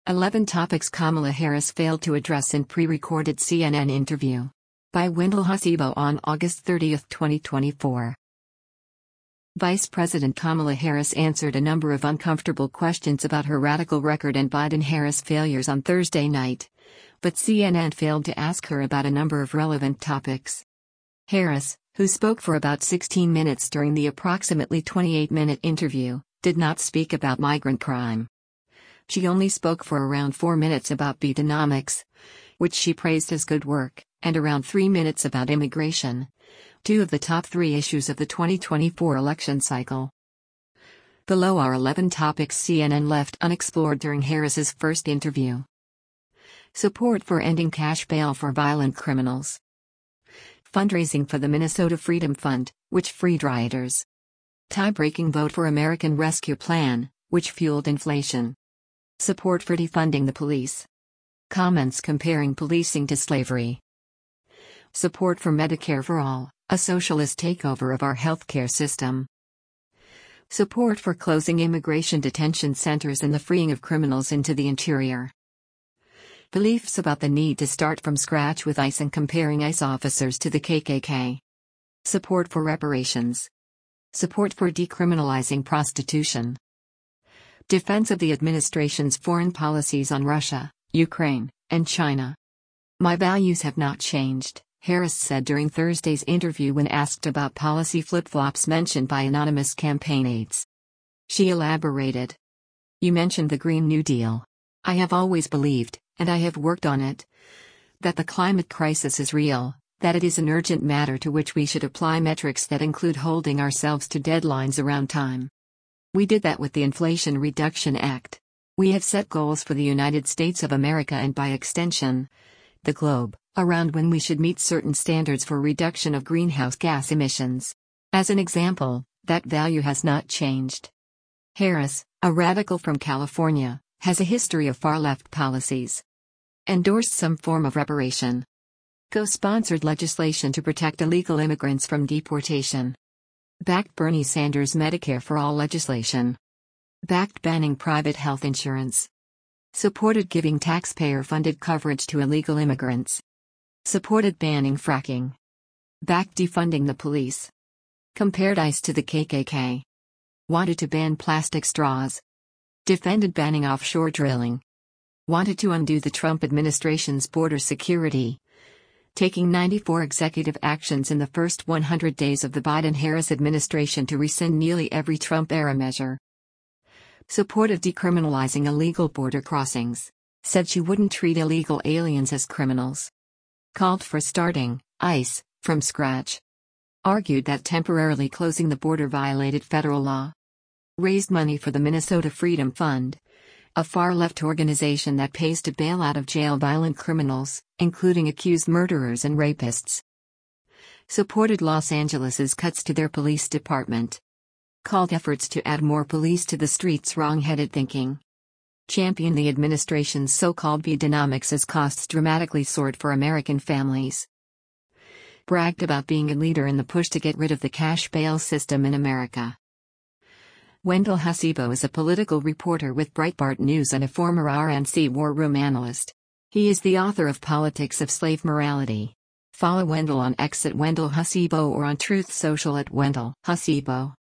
11 topics Kamala Harris failed to address in pre-recorded CNN interview. By Wendell Hasibo on August 30, 2024. Vice President Kamala Harris answered a number of uncomfortable questions about her radical record and Biden-Harris failures on Thursday night, but CNN failed to ask her about a number of relevant topics. Harris, who spoke for about 16 minutes during the approximately 28-minute interview, did not speak about migrant crime. She only spoke for around 4 minutes about Bidenomics, which she praised as good work, and around 3 minutes about immigration, two of the top 3 issues of the 2024 election cycle. Below are 11 topics CNN left unexplored during Harris's first interview. Support for ending cash bail for violent criminals. Fundraising for the Minnesota Freedom Fund, which freed rioters. Tie-breaking vote for American Rescue Plan, which fueled inflation. Support for defunding the police. Comments comparing policing to slavery. Support for Medicare for All, a socialist takeover of our healthcare system. Support for closing immigration detention centers and the freeing of criminals into the interior. Beliefs about the need to start from scratch with ICE and comparing ICE officers to the KKK. Support for reparations. Support for decriminalizing prostitution. Defense of the administration's foreign policies on Russia, Ukraine, and China. My values have not changed, Harris said during Thursday's interview when asked about policy flip-flops mentioned by anonymous campaign aides. She elaborated. You mentioned the Green New Deal. I have always believed, and I have worked on it, that the climate crisis is real, that it is an urgent matter to which we should apply metrics that include holding ourselves to deadlines around time. We did that with the Inflation Reduction Act. We have set goals for the United States of America and by extension, the globe, around when we should meet certain standards for reduction of greenhouse gas emissions. As an example, that value has not changed. Harris, a radical from California, has a history of far-left policies. Endorsed some form of reparation. Co-sponsored legislation to protect illegal immigrants from deportation. Backed Bernie Sanders' Medicare for All legislation. Backed banning private health insurance. Supported giving taxpayer-funded coverage to illegal immigrants. Supported banning fracking. Backed defunding the police. Compared ICE to the KKK. Wanted to ban plastic straws. Defended banning offshore drilling. Wanted to undo the Trump administration's border security. Taking 94 executive actions in the first 100 days of the Biden-Harris administration to rescind nearly every Trump-era measure. Supported decriminalizing illegal border crossings. Said she wouldn't treat illegal aliens as criminals. Called for starting ICE from scratch. Argued that temporarily closing the border violated federal law. Raised money for the Minnesota Freedom Fund, a far-left organization that pays to bail out of jail violent criminals, including accused murderers and rapists. Supported Los Angeles's cuts to their police department. Called efforts to add more police to the streets wrong-headed thinking. Championed the administration's so-called Bidenomics as costs dramatically soared for American families. Bragged about being a leader in the push to get rid of the cash bail system in America. Wendell Hasibo is a political reporter with Breitbart News and a former RNC war room analyst. He is the author of Politics of Slave Morality. Follow Wendell on X at Wendell Hasibo or on Truth Social at Wendell Hasibo.